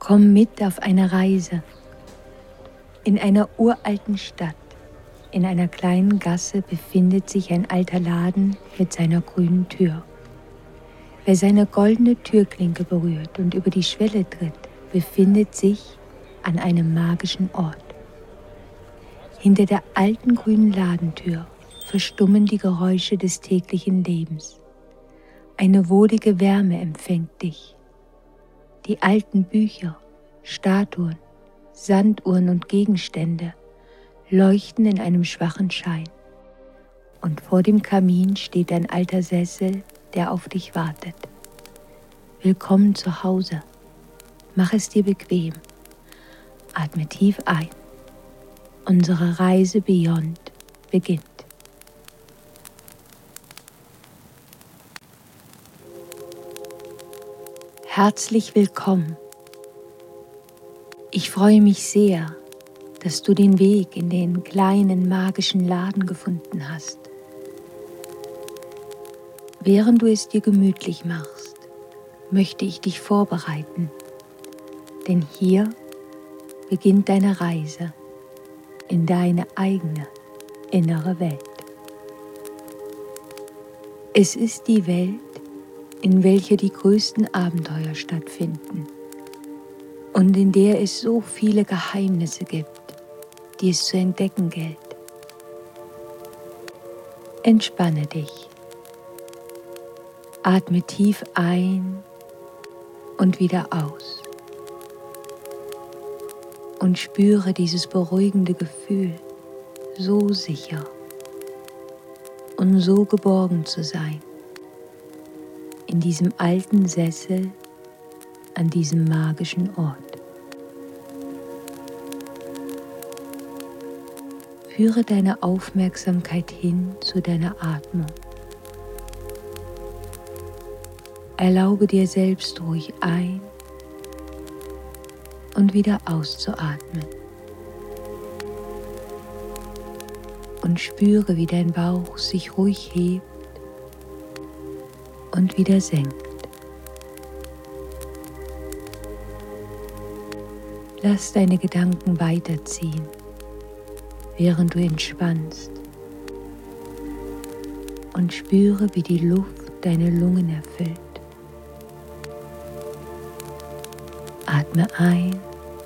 Komm mit auf eine Reise. In einer uralten Stadt, in einer kleinen Gasse befindet sich ein alter Laden mit seiner grünen Tür. Wer seine goldene Türklinke berührt und über die Schwelle tritt, befindet sich an einem magischen Ort. Hinter der alten grünen Ladentür verstummen die Geräusche des täglichen Lebens. Eine wohlige Wärme empfängt dich. Die alten Bücher, Statuen, Sanduhren und Gegenstände leuchten in einem schwachen Schein. Und vor dem Kamin steht ein alter Sessel, der auf dich wartet. Willkommen zu Hause. Mach es dir bequem. Atme tief ein. Unsere Reise Beyond beginnt. Herzlich willkommen. Ich freue mich sehr, dass du den Weg in den kleinen magischen Laden gefunden hast. Während du es dir gemütlich machst, möchte ich dich vorbereiten, denn hier beginnt deine Reise in deine eigene innere Welt. Es ist die Welt, in welcher die größten Abenteuer stattfinden und in der es so viele Geheimnisse gibt, die es zu entdecken gilt. Entspanne dich. Atme tief ein und wieder aus. Und spüre dieses beruhigende Gefühl, so sicher und so geborgen zu sein, in diesem alten Sessel an diesem magischen Ort. Führe deine Aufmerksamkeit hin zu deiner Atmung. Erlaube dir selbst ruhig ein und wieder auszuatmen. Und spüre, wie dein Bauch sich ruhig hebt und wieder senkt. Lass deine Gedanken weiterziehen, während du entspannst, und spüre, wie die Luft deine Lungen erfüllt. Atme ein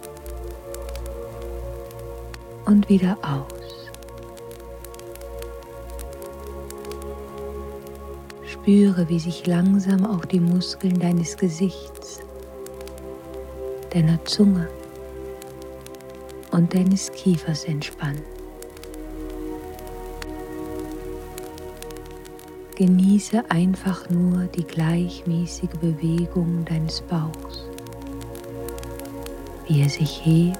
und wieder aus. Spüre, wie sich langsam auch die Muskeln deines Gesichts, deiner Zunge und deines Kiefers entspannen. Genieße einfach nur die gleichmäßige Bewegung deines Bauchs, wie er sich hebt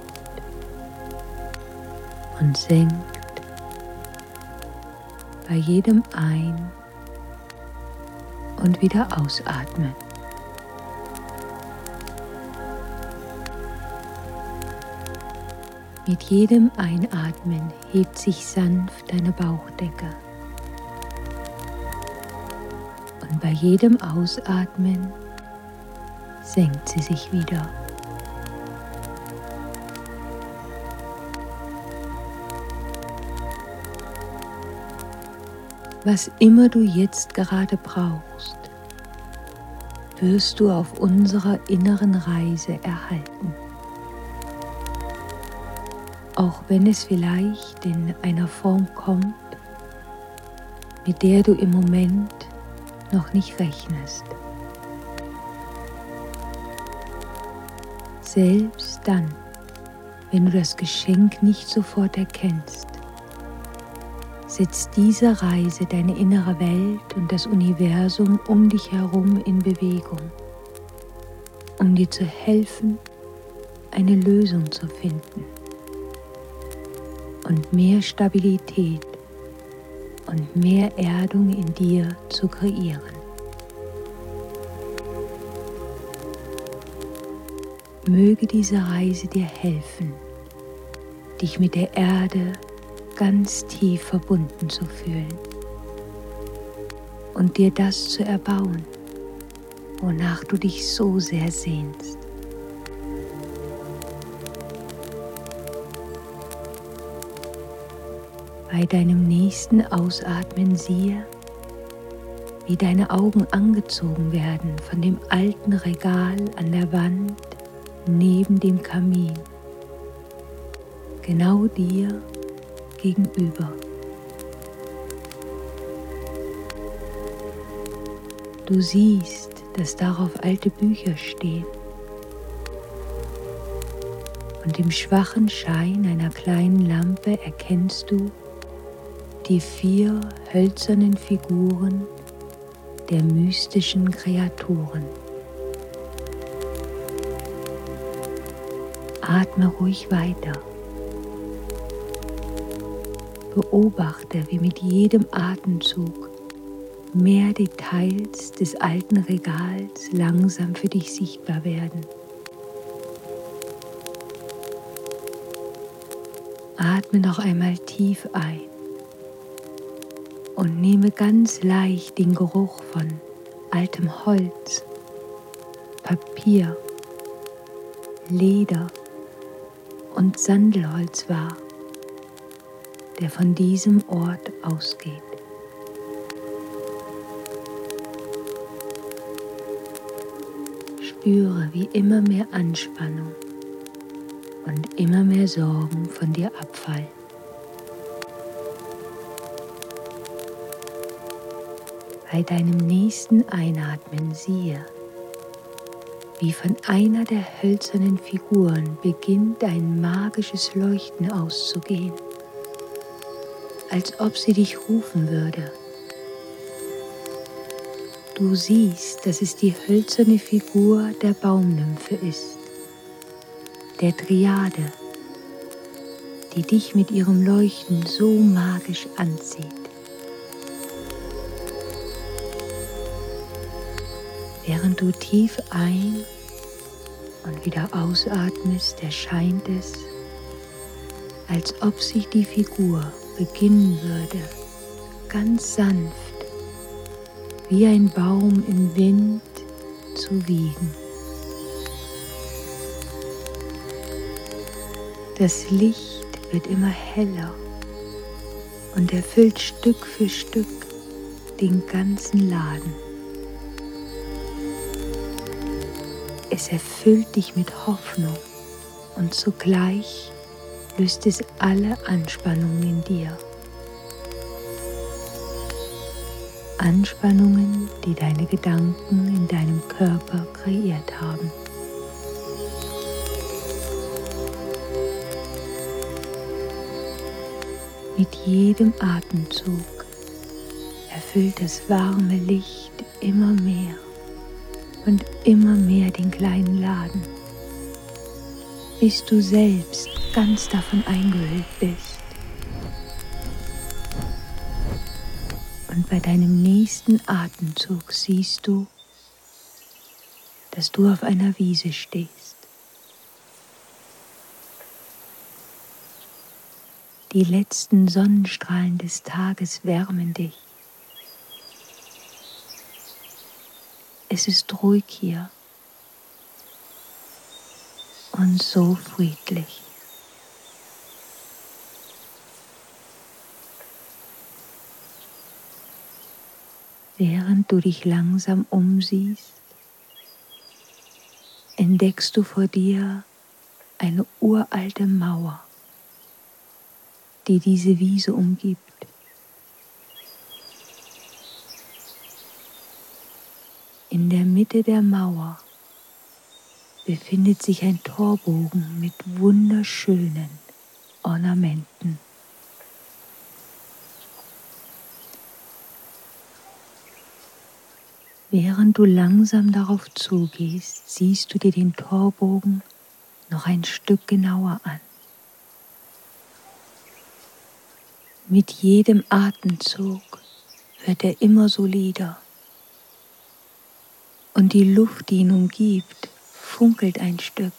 und senkt bei jedem Ein- und wieder ausatmen. Mit jedem Einatmen hebt sich sanft deine Bauchdecke. Und bei jedem Ausatmen senkt sie sich wieder. Was immer du jetzt gerade brauchst, wirst du auf unserer inneren Reise erhalten. Auch wenn es vielleicht in einer Form kommt, mit der du im Moment noch nicht rechnest. Selbst dann, wenn du das Geschenk nicht sofort erkennst, setzt diese Reise deine innere Welt und das Universum um dich herum in Bewegung, um dir zu helfen, eine Lösung zu finden und mehr Stabilität und mehr Erdung in dir zu kreieren. Möge diese Reise dir helfen, dich mit der Erde ganz tief verbunden zu fühlen und dir das zu erbauen, wonach du dich so sehr sehnst. Bei deinem nächsten Ausatmen siehe, wie deine Augen angezogen werden von dem alten Regal an der Wand neben dem Kamin, genau dir gegenüber. Du siehst, dass darauf alte Bücher stehen und im schwachen Schein einer kleinen Lampe erkennst du die 4 hölzernen Figuren der mystischen Kreaturen. Atme ruhig weiter. Beobachte, wie mit jedem Atemzug mehr Details des alten Regals langsam für dich sichtbar werden. Atme noch einmal tief ein und nehme ganz leicht den Geruch von altem Holz, Papier, Leder und Sandelholz wahr, der von diesem Ort ausgeht. Spüre, wie immer mehr Anspannung und immer mehr Sorgen von dir abfallen. Bei deinem nächsten Einatmen siehe, wie von einer der hölzernen Figuren beginnt ein magisches Leuchten auszugehen, als ob sie dich rufen würde. Du siehst, dass es die hölzerne Figur der Baumnymphe ist, der Dryade, die dich mit ihrem Leuchten so magisch anzieht. Während du tief ein- und wieder ausatmest, erscheint es, als ob sich die Figur beginnen würde, ganz sanft, wie ein Baum im Wind zu wiegen. Das Licht wird immer heller und erfüllt Stück für Stück den ganzen Laden. Es erfüllt dich mit Hoffnung und zugleich löst es alle Anspannungen in dir. Anspannungen, die deine Gedanken in deinem Körper kreiert haben. Mit jedem Atemzug erfüllt das warme Licht immer mehr und immer mehr den kleinen Laden, bis du selbst ganz davon eingehüllt bist. Und bei deinem nächsten Atemzug siehst du, dass du auf einer Wiese stehst. Die letzten Sonnenstrahlen des Tages wärmen dich. Es ist ruhig hier und so friedlich. Während du dich langsam umsiehst, entdeckst du vor dir eine uralte Mauer, die diese Wiese umgibt. In der Mitte der Mauer befindet sich ein Torbogen mit wunderschönen Ornamenten. Während du langsam darauf zugehst, siehst du dir den Torbogen noch ein Stück genauer an. Mit jedem Atemzug wird er immer solider. Und die Luft, die ihn umgibt, funkelt ein Stück.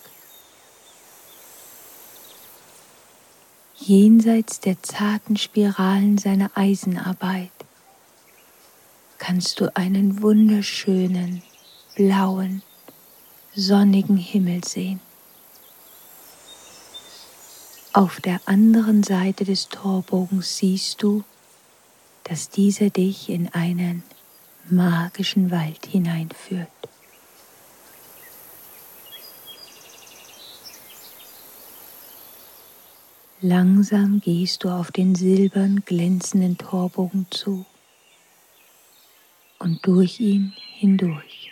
Jenseits der zarten Spiralen seiner Eisenarbeit kannst du einen wunderschönen, blauen, sonnigen Himmel sehen. Auf der anderen Seite des Torbogens siehst du, dass dieser dich in einen magischen Wald hineinführt. Langsam gehst du auf den silbern glänzenden Torbogen zu und durch ihn hindurch.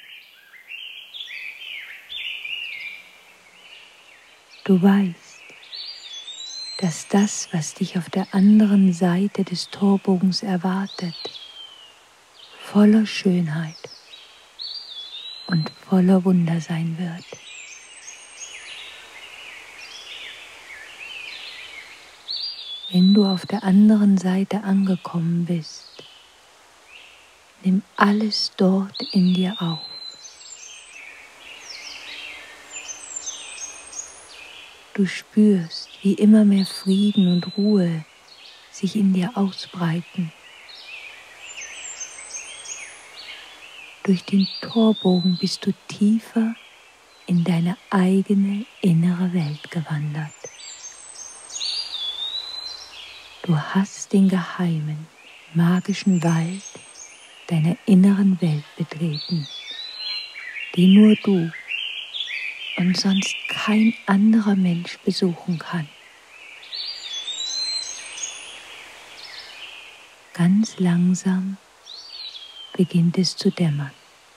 Du weißt, dass das, was dich auf der anderen Seite des Torbogens erwartet, voller Schönheit und voller Wunder sein wird. Wenn du auf der anderen Seite angekommen bist, nimm alles dort in dir auf. Du spürst, wie immer mehr Frieden und Ruhe sich in dir ausbreiten. Durch den Torbogen bist du tiefer in deine eigene innere Welt gewandert. Du hast den geheimen, magischen Wald deiner inneren Welt betreten, die nur du und sonst kein anderer Mensch besuchen kann. Ganz langsam beginnt es zu dämmern.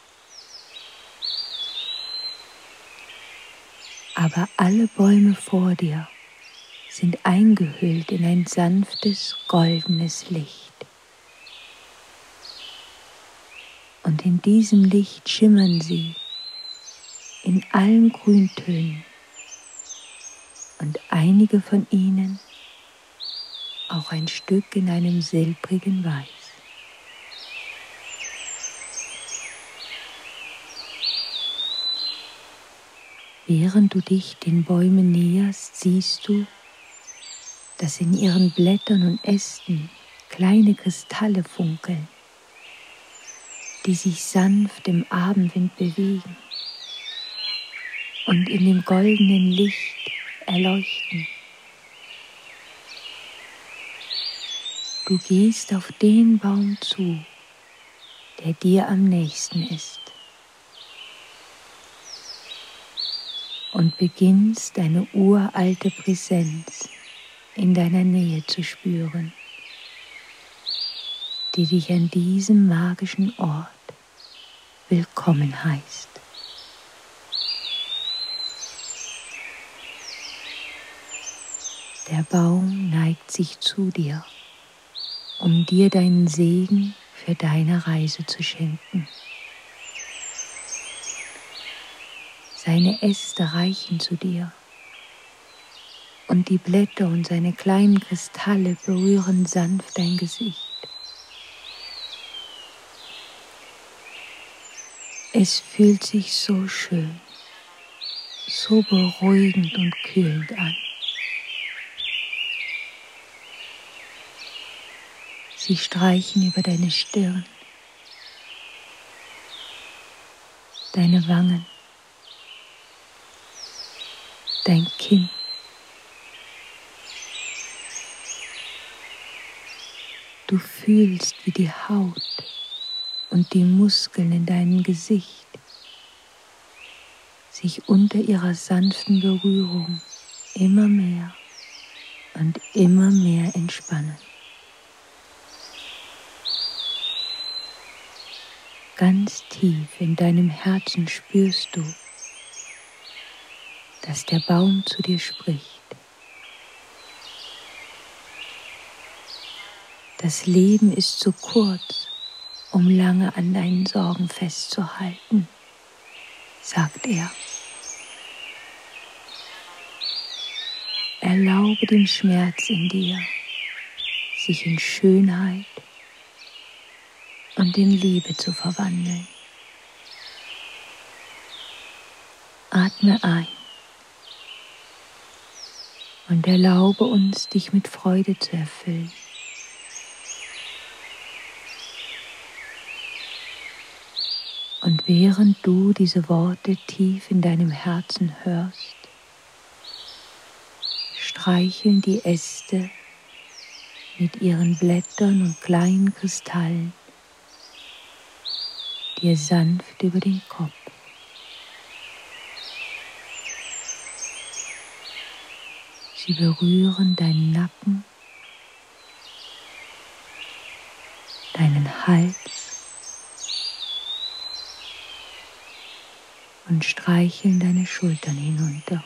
Aber alle Bäume vor dir sind eingehüllt in ein sanftes, goldenes Licht. Und in diesem Licht schimmern sie in allen Grüntönen und einige von ihnen auch ein Stück in einem silbrigen Weiß. Während du dich den Bäumen näherst, siehst du, dass in ihren Blättern und Ästen kleine Kristalle funkeln, die sich sanft im Abendwind bewegen und in dem goldenen Licht erleuchten. Du gehst auf den Baum zu, der dir am nächsten ist, und beginnst deine uralte Präsenz in deiner Nähe zu spüren, die dich an diesem magischen Ort willkommen heißt. Der Baum neigt sich zu dir, um dir deinen Segen für deine Reise zu schenken. Seine Äste reichen zu dir und die Blätter und seine kleinen Kristalle berühren sanft dein Gesicht. Es fühlt sich so schön, so beruhigend und kühlend an. Sie streichen über deine Stirn, deine Wangen, dein Kinn. Du fühlst, wie die Haut und die Muskeln in deinem Gesicht sich unter ihrer sanften Berührung immer mehr und immer mehr entspannen. Ganz tief in deinem Herzen spürst du, dass der Baum zu dir spricht. Das Leben ist zu kurz, um lange an deinen Sorgen festzuhalten, sagt er. Erlaube dem Schmerz in dir, sich in Schönheit und in Liebe zu verwandeln. Atme ein und erlaube uns, dich mit Freude zu erfüllen. Und während du diese Worte tief in deinem Herzen hörst, streicheln die Äste mit ihren Blättern und kleinen Kristallen dir sanft über den Kopf. Sie berühren deinen Nacken, deinen Hals und streicheln deine Schultern hinunter.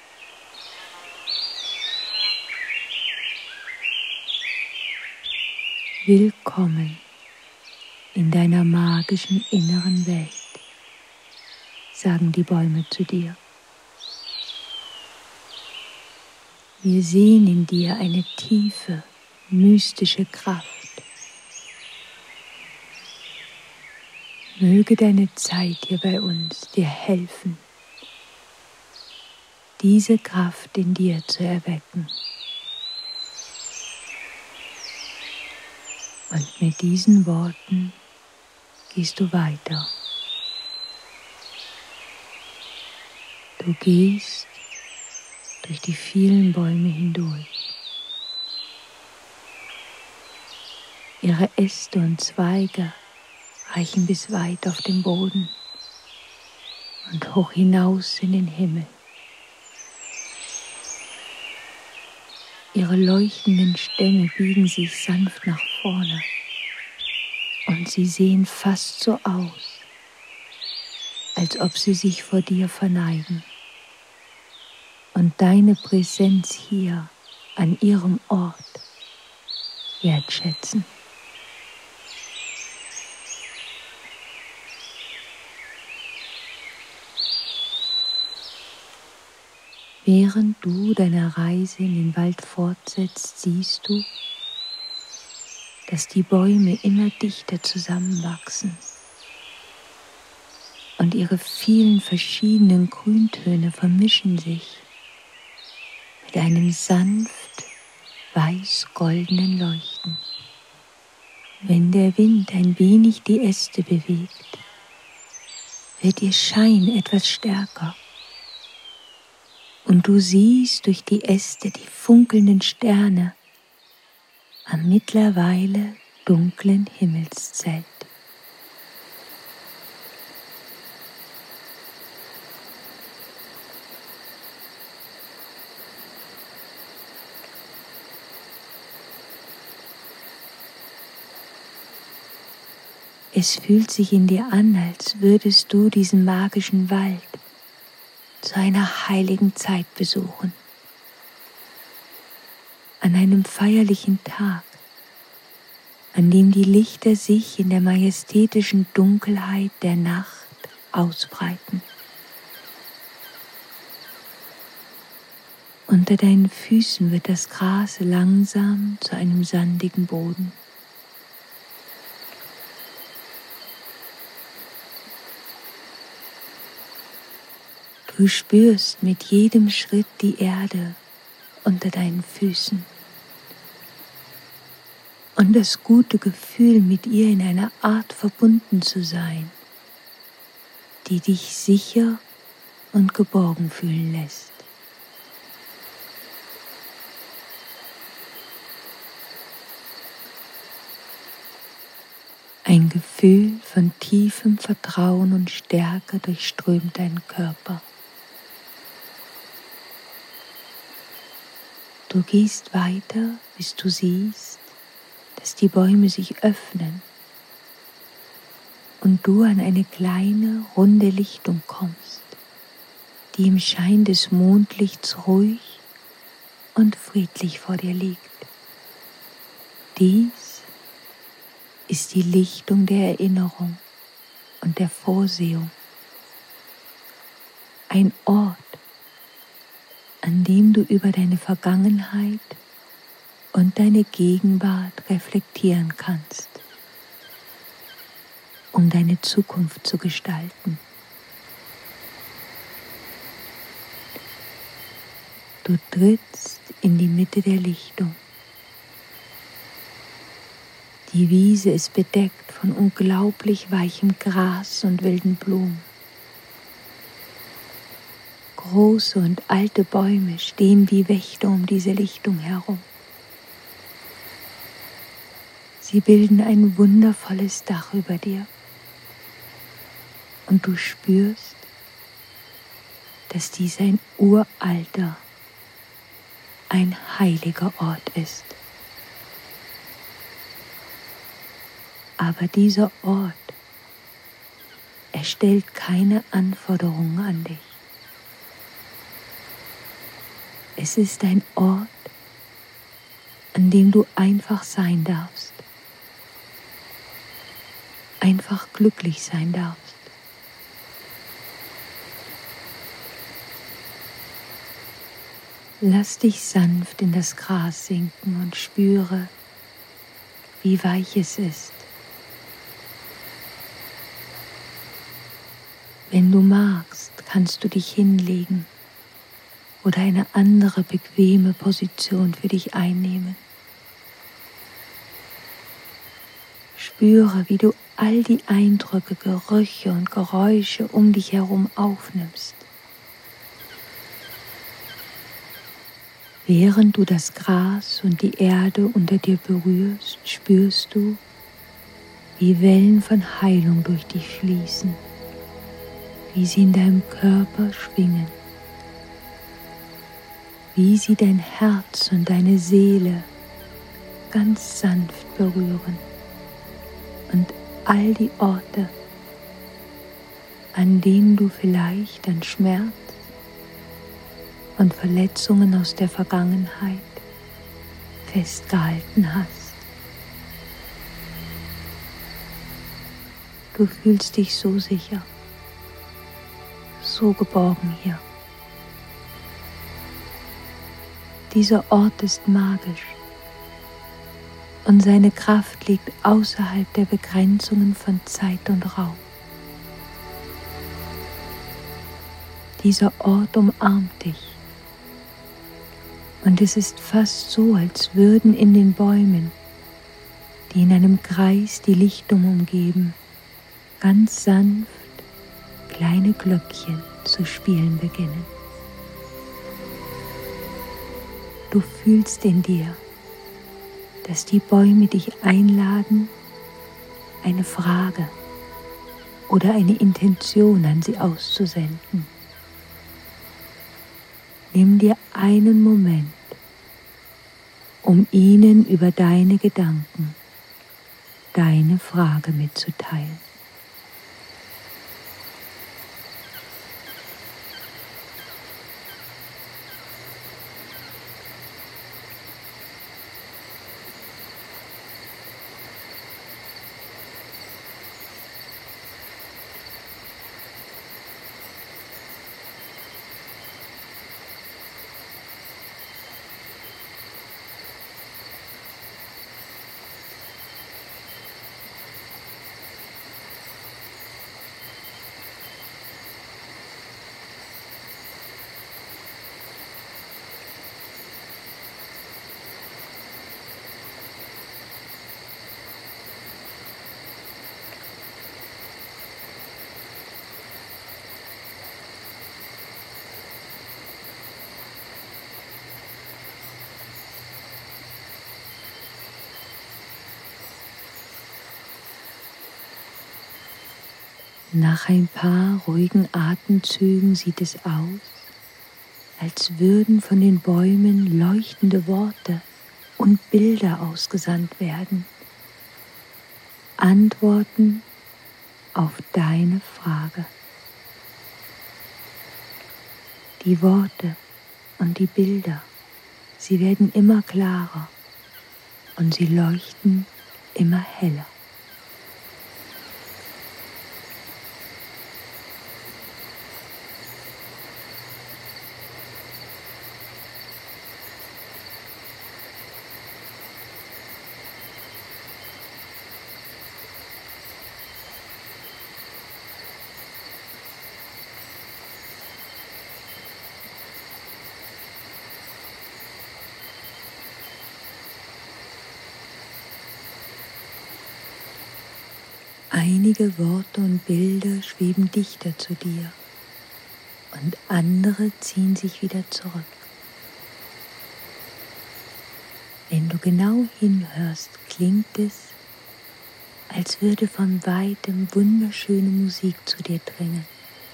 Willkommen in deiner magischen inneren Welt, sagen die Bäume zu dir. Wir sehen in dir eine tiefe, mystische Kraft. Möge deine Zeit hier bei uns dir helfen, diese Kraft in dir zu erwecken. Und mit diesen Worten gehst du weiter. Du gehst durch die vielen Bäume hindurch. Ihre Äste und Zweige reichen bis weit auf den Boden und hoch hinaus in den Himmel. Ihre leuchtenden Stämme biegen sich sanft nach vorne und sie sehen fast so aus, als ob sie sich vor dir verneigen und deine Präsenz hier an ihrem Ort wertschätzen. Während du deine Reise in den Wald fortsetzt, siehst du, dass die Bäume immer dichter zusammenwachsen und ihre vielen verschiedenen Grüntöne vermischen sich mit einem sanft weiß-goldenen Leuchten. Wenn der Wind ein wenig die Äste bewegt, wird ihr Schein etwas stärker. Und du siehst durch die Äste die funkelnden Sterne am mittlerweile dunklen Himmelszelt. Es fühlt sich in dir an, als würdest du diesen magischen Wald zu einer heiligen Zeit besuchen. An einem feierlichen Tag, an dem die Lichter sich in der majestätischen Dunkelheit der Nacht ausbreiten. Unter deinen Füßen wird das Gras langsam zu einem sandigen Boden. Du spürst mit jedem Schritt die Erde unter deinen Füßen und das gute Gefühl, mit ihr in einer Art verbunden zu sein, die dich sicher und geborgen fühlen lässt. Ein Gefühl von tiefem Vertrauen und Stärke durchströmt deinen Körper. Du gehst weiter, bis du siehst, dass die Bäume sich öffnen und du an eine kleine, runde Lichtung kommst, die im Schein des Mondlichts ruhig und friedlich vor dir liegt. Dies ist die Lichtung der Erinnerung und der Vorsehung. Ein Ort, an dem du über deine Vergangenheit und deine Gegenwart reflektieren kannst, um deine Zukunft zu gestalten. Du trittst in die Mitte der Lichtung. Die Wiese ist bedeckt von unglaublich weichem Gras und wilden Blumen. Große und alte Bäume stehen wie Wächter um diese Lichtung herum. Sie bilden ein wundervolles Dach über dir. Und du spürst, dass dies ein uralter, ein heiliger Ort ist. Aber dieser Ort, er stellt keine Anforderungen an dich. Es ist ein Ort, an dem du einfach sein darfst, einfach glücklich sein darfst. Lass dich sanft in das Gras sinken und spüre, wie weich es ist. Wenn du magst, kannst du dich hinlegen oder eine andere bequeme Position für dich einnehmen. Spüre, wie du all die Eindrücke, Gerüche und Geräusche um dich herum aufnimmst. Während du das Gras und die Erde unter dir berührst, spürst du, wie Wellen von Heilung durch dich fließen, wie sie in deinem Körper schwingen, wie sie dein Herz und deine Seele ganz sanft berühren und all die Orte, an denen du vielleicht an Schmerz und Verletzungen aus der Vergangenheit festgehalten hast. Du fühlst dich so sicher, so geborgen hier. Dieser Ort ist magisch und seine Kraft liegt außerhalb der Begrenzungen von Zeit und Raum. Dieser Ort umarmt dich und es ist fast so, als würden in den Bäumen, die in einem Kreis die Lichtung umgeben, ganz sanft kleine Glöckchen zu spielen beginnen. Du fühlst in dir, dass die Bäume dich einladen, eine Frage oder eine Intention an sie auszusenden. Nimm dir einen Moment, um ihnen über deine Gedanken, deine Frage mitzuteilen. Nach ein paar ruhigen Atemzügen sieht es aus, als würden von den Bäumen leuchtende Worte und Bilder ausgesandt werden. Antworten auf deine Frage. Die Worte und die Bilder, sie werden immer klarer und sie leuchten immer heller. Einige Worte und Bilder schweben dichter zu dir und andere ziehen sich wieder zurück. Wenn du genau hinhörst, klingt es, als würde von weitem wunderschöne Musik zu dir dringen.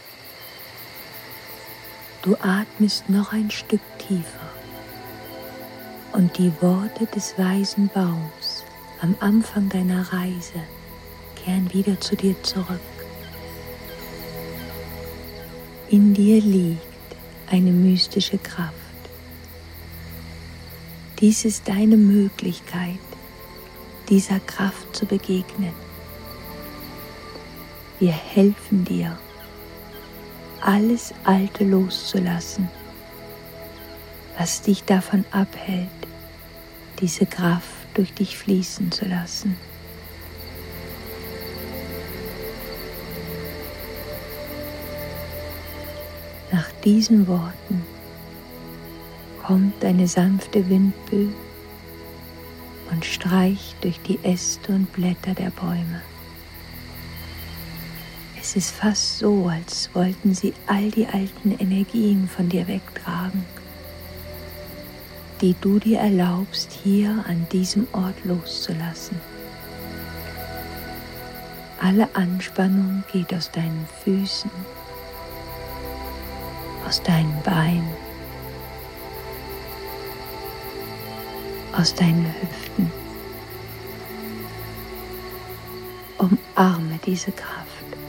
Du atmest noch ein Stück tiefer und die Worte des weisen Baums am Anfang deiner Reise kehren wieder zu dir zurück. In dir liegt eine mystische Kraft. Dies ist deine Möglichkeit, dieser Kraft zu begegnen. Wir helfen dir, alles Alte loszulassen, was dich davon abhält, diese Kraft durch dich fließen zu lassen. Nach diesen Worten kommt eine sanfte Windböe und streicht durch die Äste und Blätter der Bäume. Es ist fast so, als wollten sie all die alten Energien von dir wegtragen, die du dir erlaubst, hier an diesem Ort loszulassen. Alle Anspannung geht aus deinen Füßen, aus deinen Beinen, aus deinen Hüften. Umarme diese Kraft.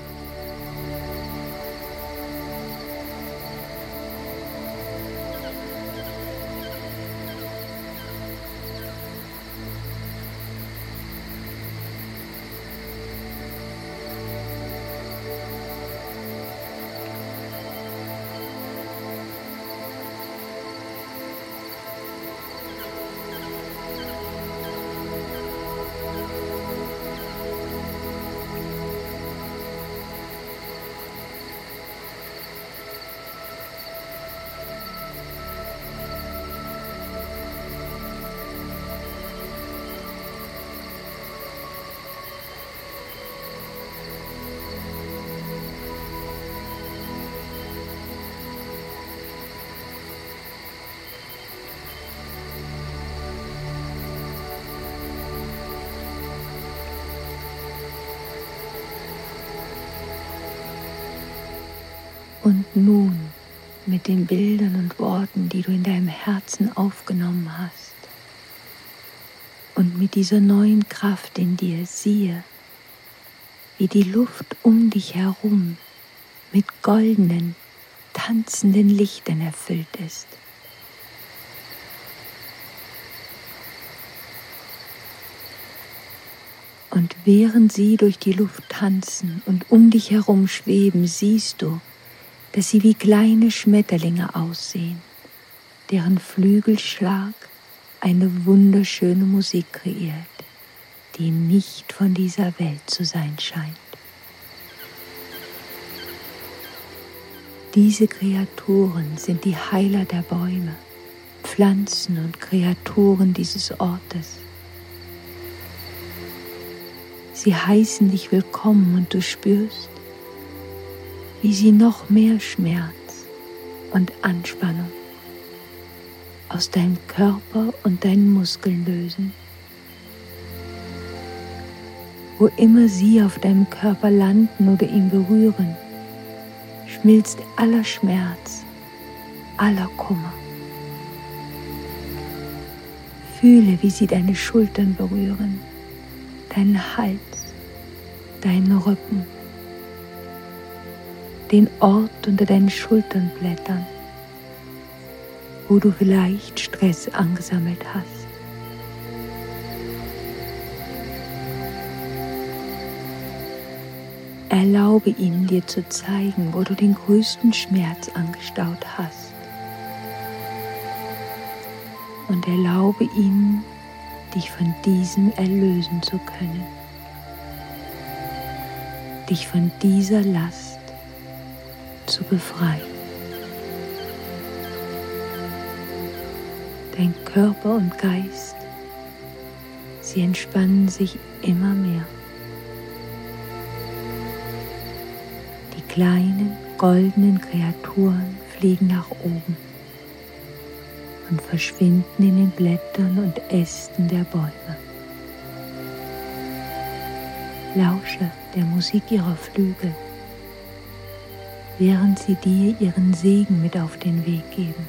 Und nun mit den Bildern und Worten, die du in deinem Herzen aufgenommen hast, und mit dieser neuen Kraft in dir, siehe, wie die Luft um dich herum mit goldenen, tanzenden Lichtern erfüllt ist. Und während sie durch die Luft tanzen und um dich herum schweben, siehst du, dass sie wie kleine Schmetterlinge aussehen, deren Flügelschlag eine wunderschöne Musik kreiert, die nicht von dieser Welt zu sein scheint. Diese Kreaturen sind die Heiler der Bäume, Pflanzen und Kreaturen dieses Ortes. Sie heißen dich willkommen und du spürst, wie sie noch mehr Schmerz und Anspannung aus deinem Körper und deinen Muskeln lösen. Wo immer sie auf deinem Körper landen oder ihn berühren, schmilzt aller Schmerz, aller Kummer. Fühle, wie sie deine Schultern berühren, deinen Hals, deinen Rücken, den Ort unter deinen Schultern blättern, wo du vielleicht Stress angesammelt hast. Erlaube ihnen, dir zu zeigen, wo du den größten Schmerz angestaut hast. Und erlaube ihnen, dich von diesem erlösen zu können. Dich von dieser Last zu befreien. Dein Körper und Geist, sie entspannen sich immer mehr. Die kleinen, goldenen Kreaturen fliegen nach oben und verschwinden in den Blättern und Ästen der Bäume. Lausche der Musik ihrer Flügel, während sie dir ihren Segen mit auf den Weg geben.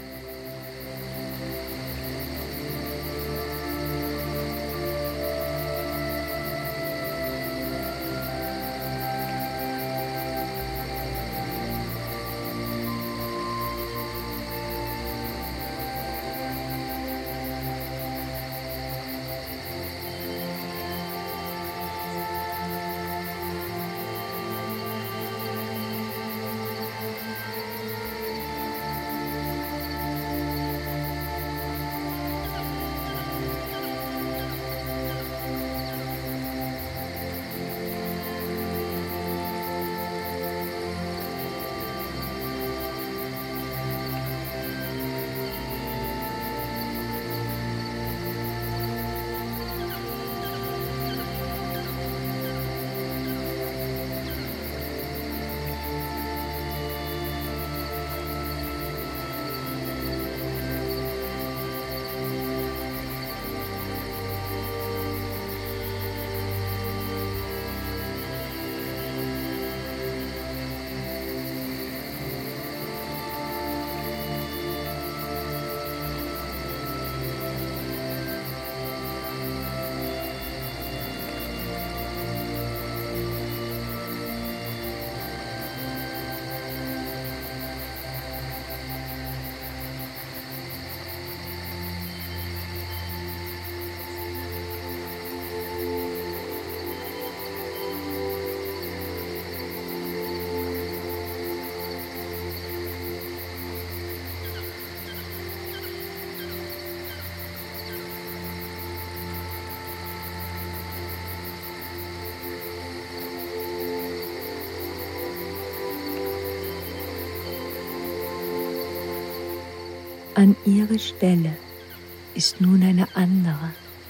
An ihre Stelle ist nun eine andere,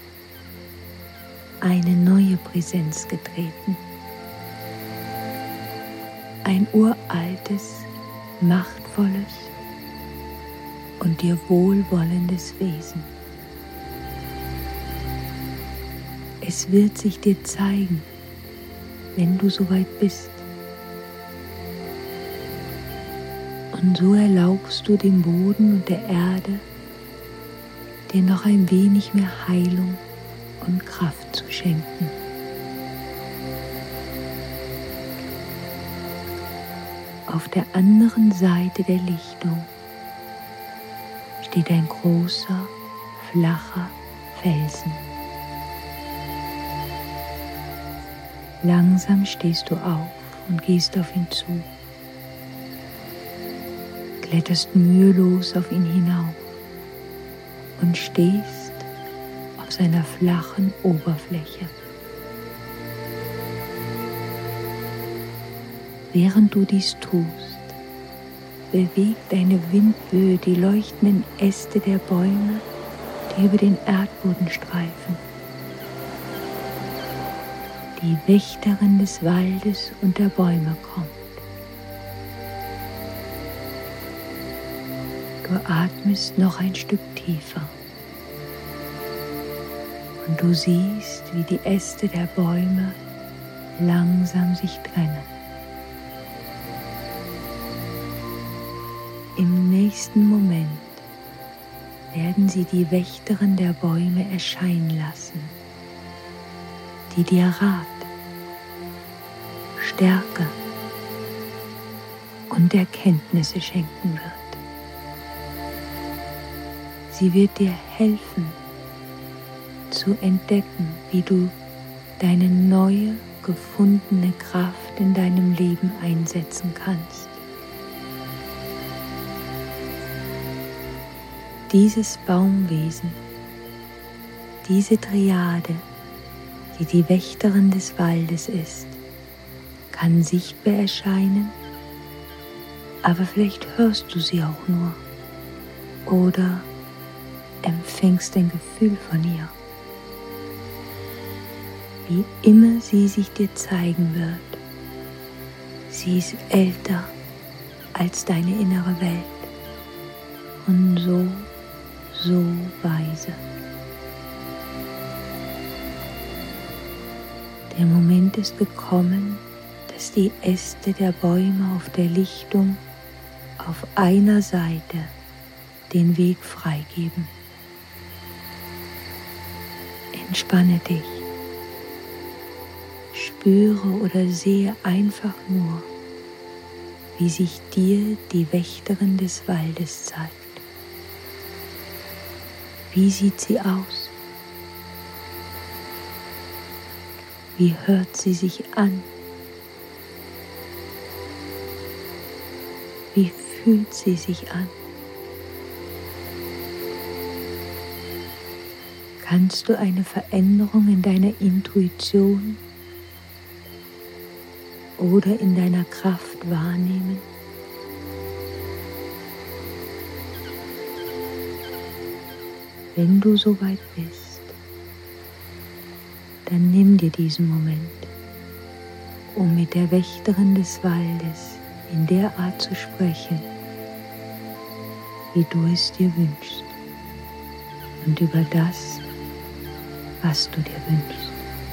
eine neue Präsenz getreten. Ein uraltes, machtvolles und dir wohlwollendes Wesen. Es wird sich dir zeigen, wenn du soweit bist. Und so erlaubst du dem Boden und der Erde, dir noch ein wenig mehr Heilung und Kraft zu schenken. Auf der anderen Seite der Lichtung steht ein großer, flacher Felsen. Langsam stehst du auf und gehst auf ihn zu. Kletterst mühelos auf ihn hinauf und stehst auf seiner flachen Oberfläche. Während du dies tust, bewegt eine Windböe die leuchtenden Äste der Bäume, die über den Erdboden streifen. Die Wächterin des Waldes und der Bäume kommt. Du atmest noch ein Stück tiefer und du siehst, wie die Äste der Bäume langsam sich trennen. Im nächsten Moment werden sie die Wächterin der Bäume erscheinen lassen, die dir Rat, Stärke und Erkenntnisse schenken wird. Sie wird dir helfen, zu entdecken, wie du deine neue, gefundene Kraft in deinem Leben einsetzen kannst. Dieses Baumwesen, diese Triade, die die Wächterin des Waldes ist, kann sichtbar erscheinen, aber vielleicht hörst du sie auch nur oder empfängst ein Gefühl von ihr. Wie immer sie sich dir zeigen wird, sie ist älter als deine innere Welt und so weise. Der Moment ist gekommen, dass die Äste der Bäume auf der Lichtung auf einer Seite den Weg freigeben. Entspanne dich. Spüre oder sehe einfach nur, wie sich dir die Wächterin des Waldes zeigt. Wie sieht sie aus? Wie hört sie sich an? Wie fühlt sie sich an? Kannst du eine Veränderung in deiner Intuition oder in deiner Kraft wahrnehmen? Wenn du soweit bist, dann nimm dir diesen Moment, um mit der Wächterin des Waldes in der Art zu sprechen, wie du es dir wünschst und über das, was du dir wünschst.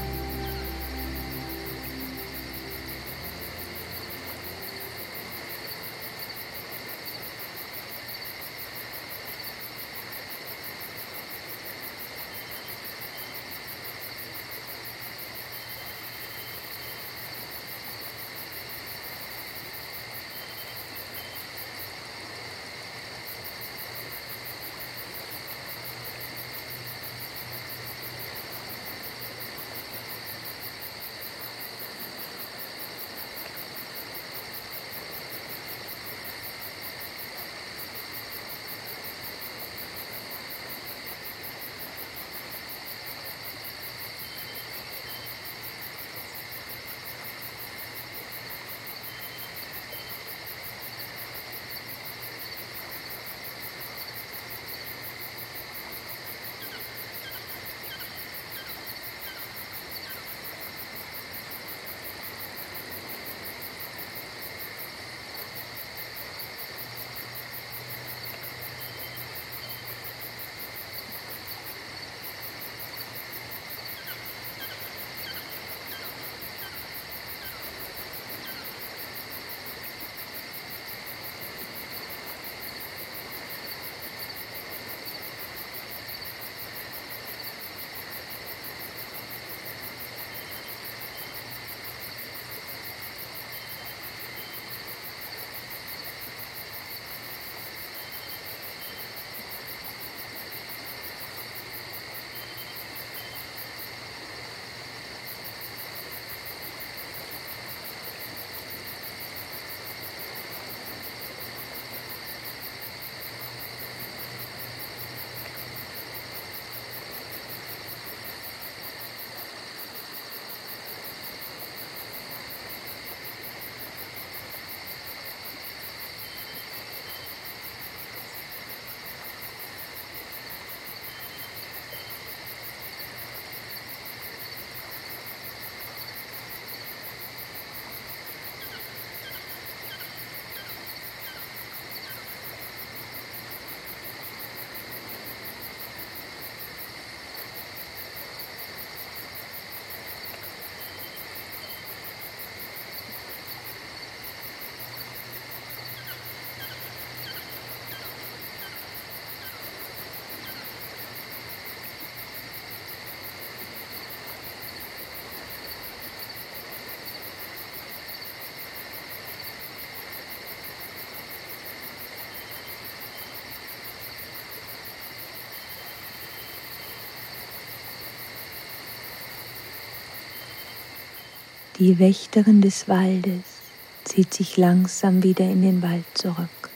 Die Wächterin des Waldes zieht sich langsam wieder in den Wald zurück.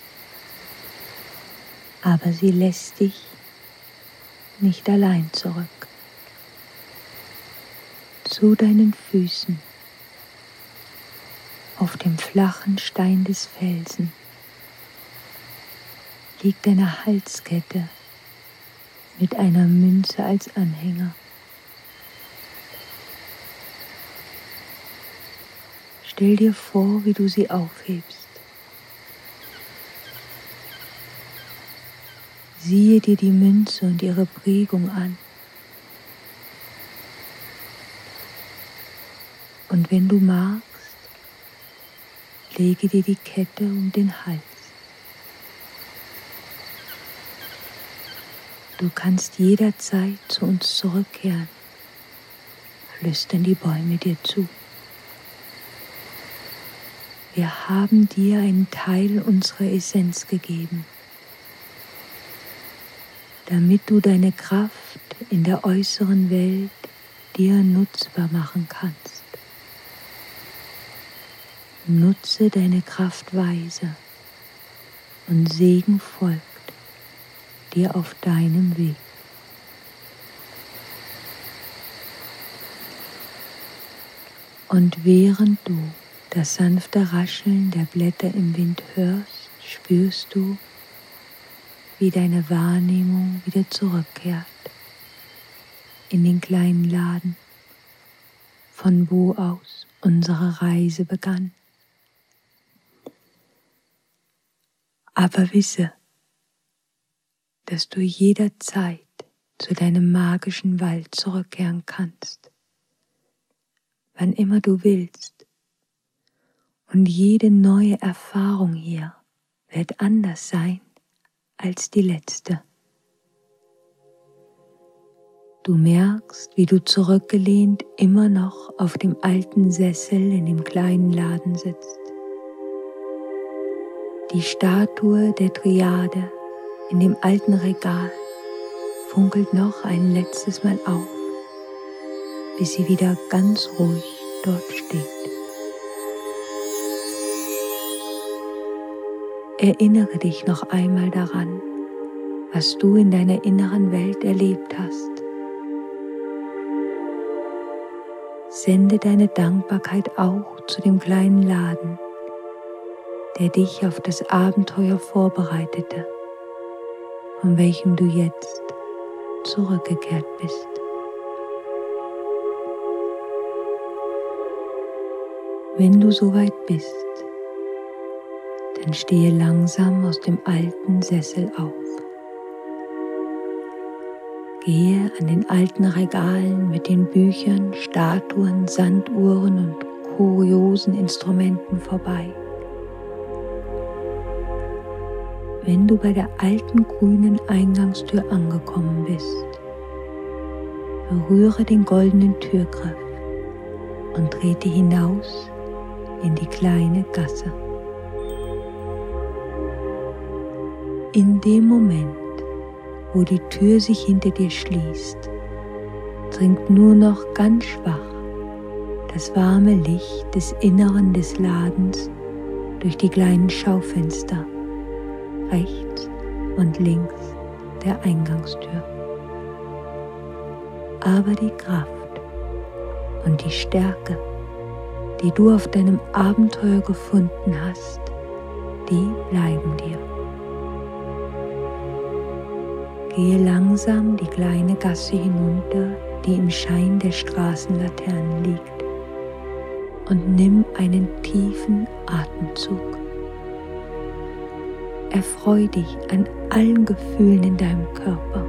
Aber sie lässt dich nicht allein zurück. Zu deinen Füßen, auf dem flachen Stein des Felsen, liegt eine Halskette mit einer Münze als Anhänger. Stell dir vor, wie du sie aufhebst Siehe dir die Münze und ihre Prägung an. Und wenn du magst, lege dir die Kette um den Hals. Du kannst jederzeit zu uns zurückkehren, flüstern die Bäume dir zu. Wir haben dir einen Teil unserer Essenz gegeben, damit du deine Kraft in der äußeren Welt dir nutzbar machen kannst. Nutze deine Kraft weise und Segen folgt dir auf deinem Weg. Und während du das sanfte Rascheln der Blätter im Wind hörst, spürst du, wie deine Wahrnehmung wieder zurückkehrt in den kleinen Laden, von wo aus unsere Reise begann. Aber wisse, dass du jederzeit zu deinem magischen Wald zurückkehren kannst, wann immer du willst. Und jede neue Erfahrung hier wird anders sein als die letzte. Du merkst, wie du zurückgelehnt immer noch auf dem alten Sessel in dem kleinen Laden sitzt. Die Statue der Triade in dem alten Regal funkelt noch ein letztes Mal auf, bis sie wieder ganz ruhig dort steht. Erinnere dich noch einmal daran, was du in deiner inneren Welt erlebt hast. Sende deine Dankbarkeit auch zu dem kleinen Laden, der dich auf das Abenteuer vorbereitete, von welchem du jetzt zurückgekehrt bist. Wenn du soweit bist, dann stehe langsam aus dem alten Sessel auf. Gehe an den alten Regalen mit den Büchern, Statuen, Sanduhren und kuriosen Instrumenten vorbei. Wenn du bei der alten grünen Eingangstür angekommen bist, berühre den goldenen Türgriff und trete hinaus in die kleine Gasse. In dem Moment, wo die Tür sich hinter dir schließt, dringt nur noch ganz schwach das warme Licht des Inneren des Ladens durch die kleinen Schaufenster rechts und links der Eingangstür. Aber die Kraft und die Stärke, die du auf deinem Abenteuer gefunden hast, die bleiben dir. Gehe langsam die kleine Gasse hinunter, die im Schein der Straßenlaternen liegt, und nimm einen tiefen Atemzug. Erfreu dich an allen Gefühlen in deinem Körper.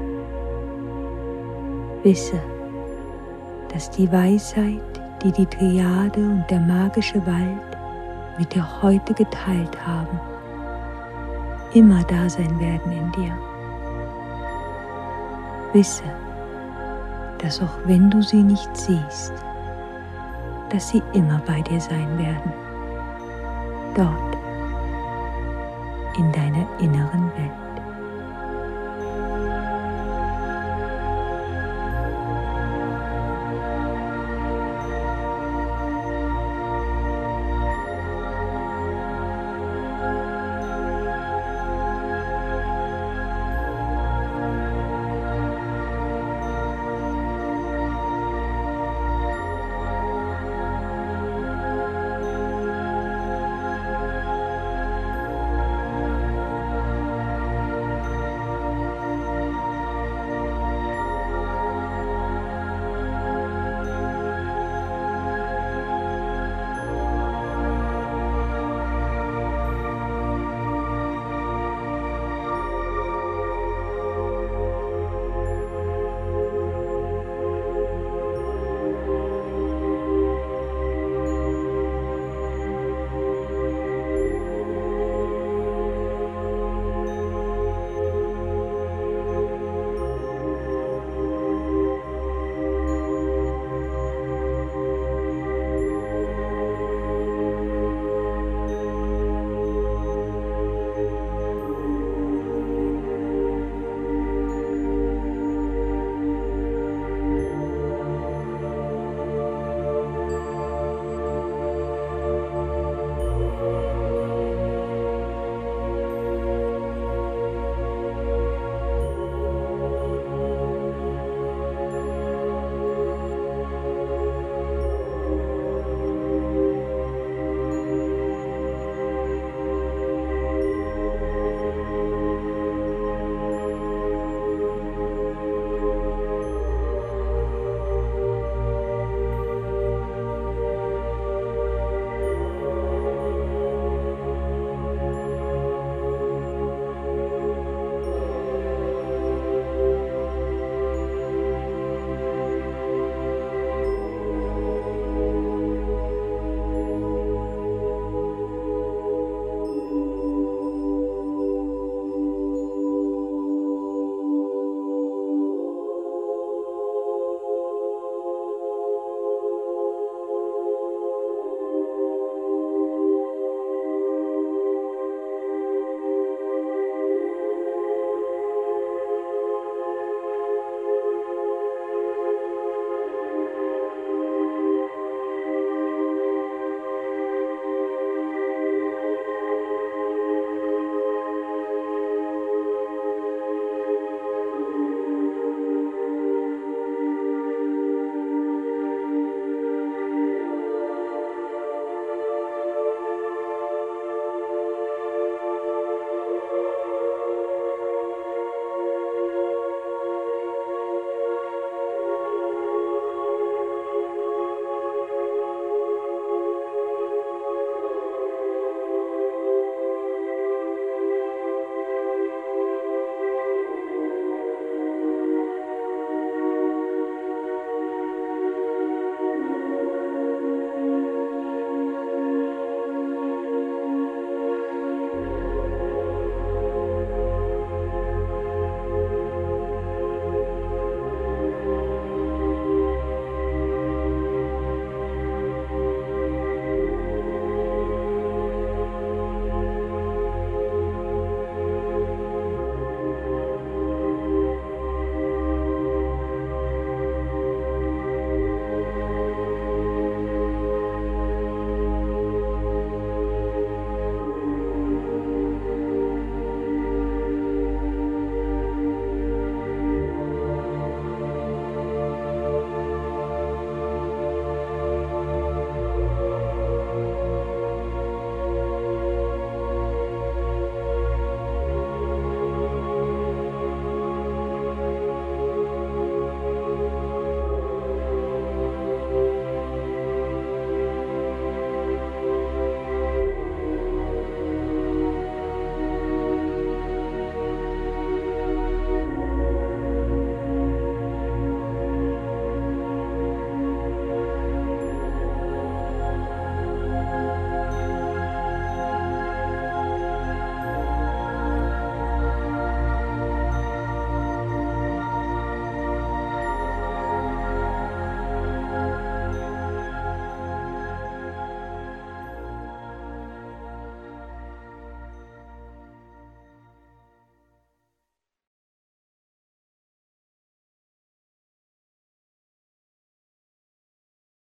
Wisse, dass die Weisheit, die die Triade und der magische Wald mit dir heute geteilt haben, immer da sein werden in dir. Wisse, dass auch wenn du sie nicht siehst, dass sie immer bei dir sein werden, dort in deiner inneren Welt.